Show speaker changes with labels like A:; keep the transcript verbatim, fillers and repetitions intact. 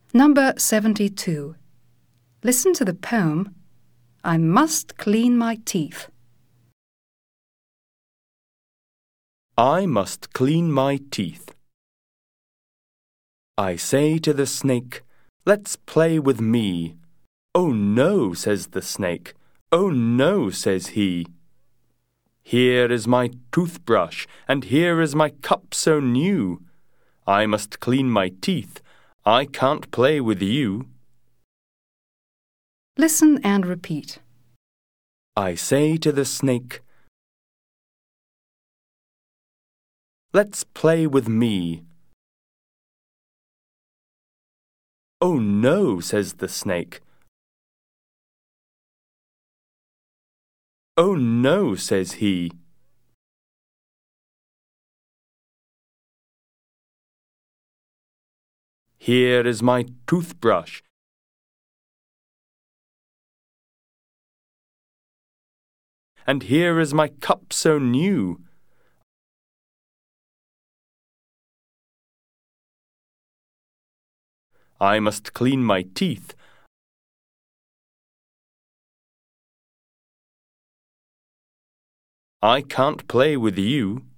A: Number seventy-two. Listen to the poem, I must clean my teeth.
B: I must clean my teeth. I say to the snake, let's play with me. Oh no, says the snake. Oh no, says he. Here is my toothbrush, and here is my cup so new. I must clean my teeth. I can't play with you.
A: Listen and repeat.
B: I say to the snake, let's play with me. Oh no, says the snake. Oh no, says he. Here is my toothbrush. And here is my cup so new. I must clean my teeth. I can't play with you.